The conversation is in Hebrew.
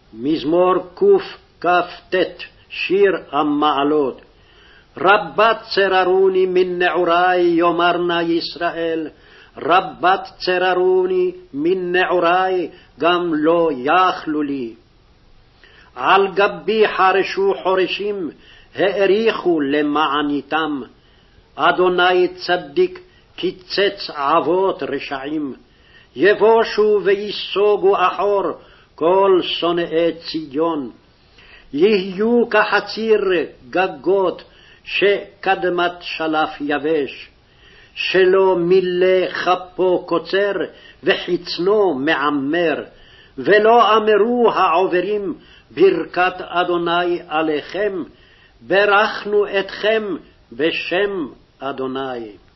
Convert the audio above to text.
מזמור קכ"ט, שיר המעלות. רבת צררוני מן נעורי, יאמרנה ישראל, רבת צררוני מן נעורי, גם לא יכלו לי. על גבי חרשו חורשים, האריכו למעניתם. אדוני צדיק, קיצץ עבות רשעים. יבושו ויסוגו אחור כל שונאי ציון. יהיו כחציר גגות שקדמת שלף יבש, שלא מילא כפו קוצר וחצנו מעמר, ולא אמרו העוברים ברכת אדוני עליכם, ברכנו אתכם בשם אדוני.